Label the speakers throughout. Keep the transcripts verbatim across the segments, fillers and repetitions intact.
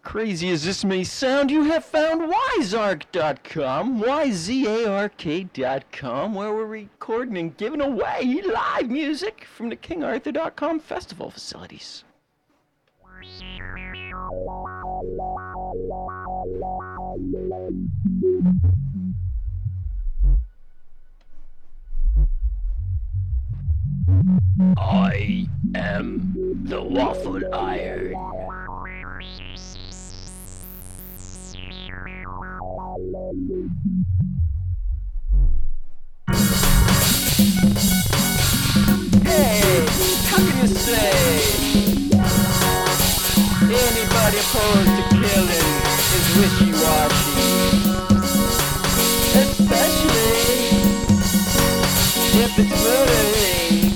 Speaker 1: Crazy as this may sound, you have found Wizark dot com, Y Z A R K dot com, where we're recording and giving away live music from the King Arthur dot com festival facilities. I am the Waffle Iron. Hey, how can you say anybody opposed to killing is wishy-washy? Especially if it's murdering.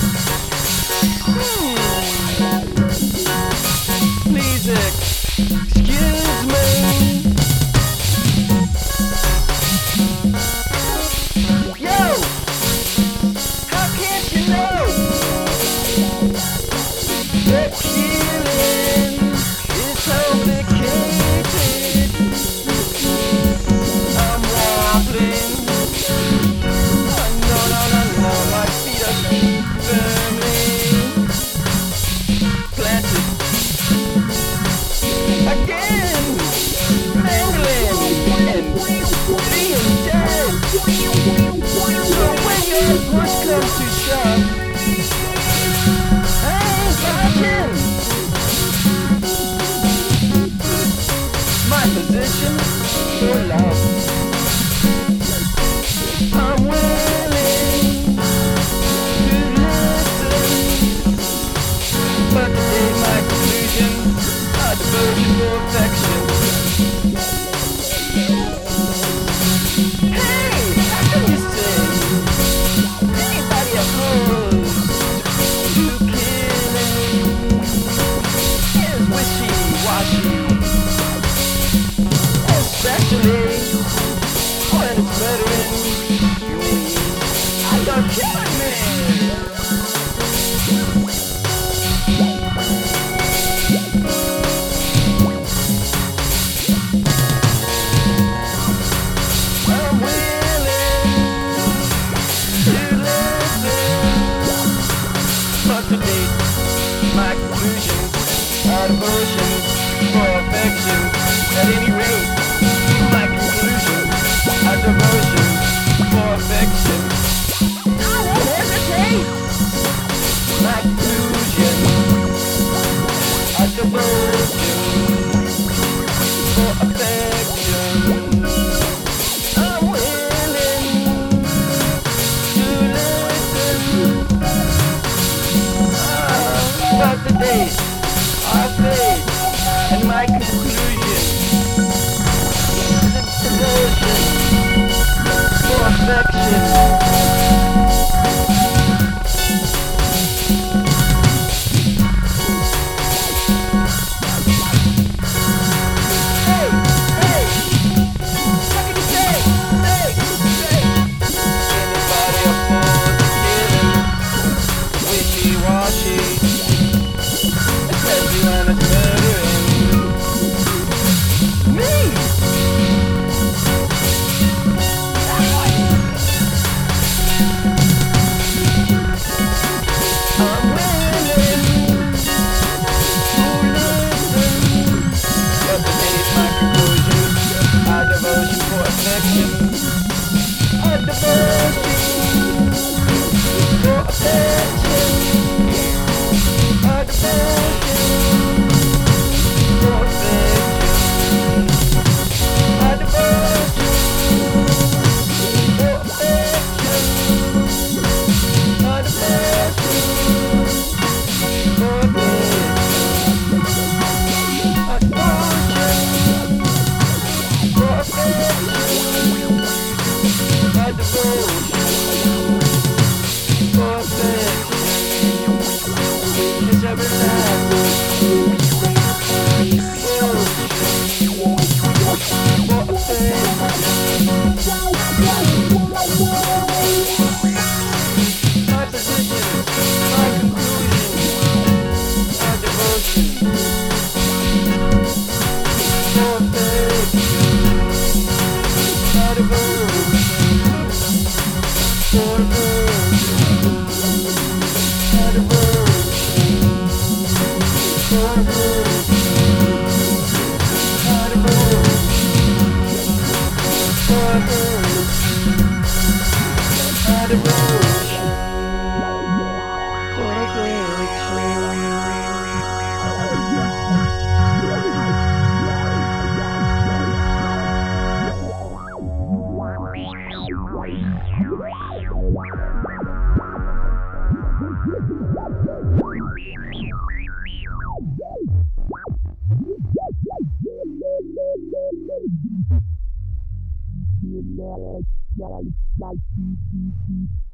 Speaker 1: Hmm. Please excuse me. Yo! How can't you know? The killing is complicated. I'm wobbling. Oh, no, no, no, no. My feet are firmly planted. Again! Mangling and being dead. So when your push comes to shove, my position for love. I'm willing to listen, but today my conclusion are devotion for affection. Hey, how can you say anybody opposed to killing is wishy-washy? Especially when it's murdering me. I don't killing me. I'm willing to listen, but to date, my conclusions are devotion for affection. At any rate, my conclusion, a devotion for affection. I won't hesitate. My conclusion, a devotion for affection. I'm willing to listen, uh, but the days are fade, and my conclusion. Devotion
Speaker 2: Like